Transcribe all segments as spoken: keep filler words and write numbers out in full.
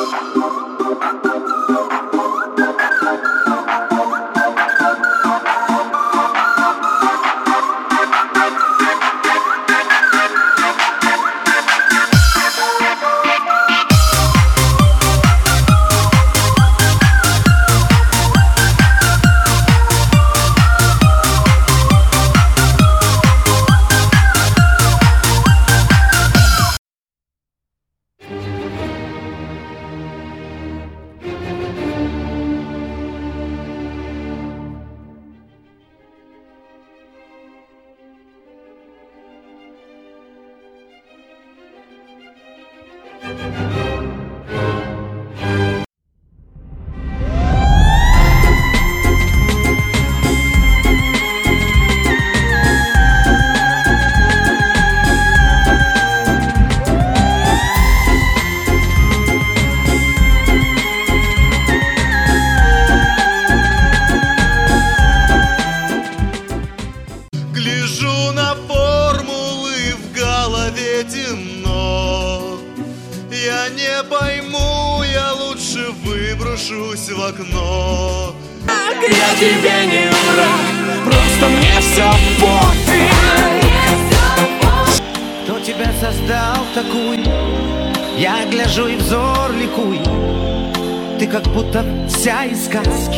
Гляжу на формулы, в голове темно. Я не пойму, я лучше выброшусь в окно. Я тебе не враг, просто мне все пофиг. Кто тебя создал такую? Я гляжу и взор ликуй. Ты как будто вся из сказки.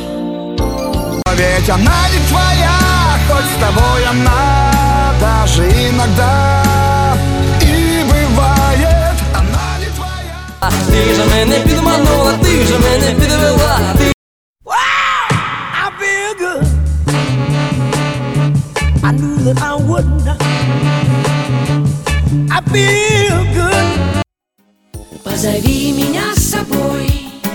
Ведь она не твоя, хоть с тобой она даже иногда и бывает, она не твоя. Ти же мене підманула, ти же мене підвела. Ти... I feel good. I knew that I wouldn't. I feel good. Позови меня с собой.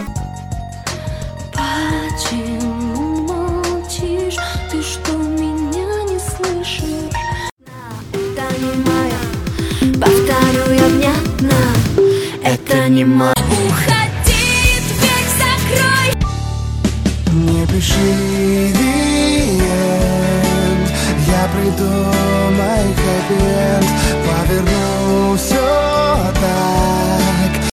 Почему молчишь? Ты что, меня не слышишь? Это не моя. Повторю я внятно. Это не моя. Уходи, дверь закрой. Не пиши диент, я придумай хэппи-энд, поверну все так.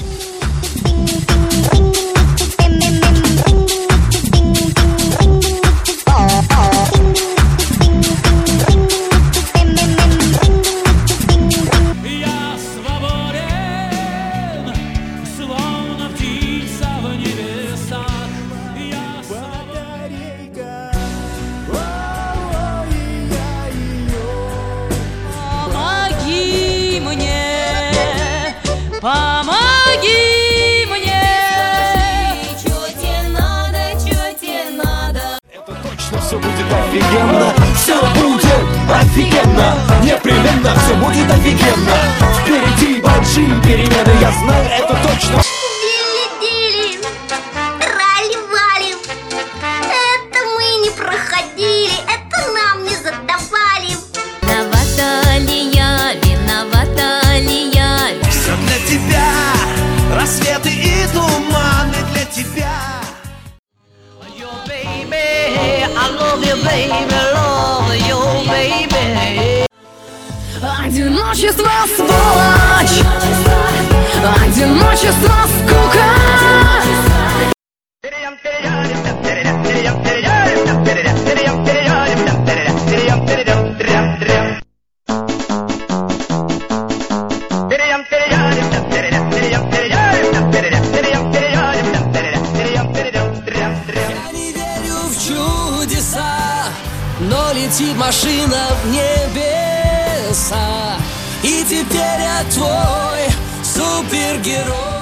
Я свободен, словно птица в небесах. Я батарейка. Помоги мне, помоги мне. Чё тебе надо, чё тебе надо? Это точно все будет офигенно. Все будет офигенно. Непременно все будет офигенно. Впереди большие перемены, я знаю, это точно. Дили-дили, трали-вали. Это мы не проходили, это нам не задавали. Виновата ли я, виновата ли я? Все для тебя, рассветы и туманы для тебя. Yo, baby, I love you, baby, love you, baby. Одиночество, сволочь, одиночество, скука. Я не верю в чудеса, но летит машина в небеса. И теперь я твой супергерой.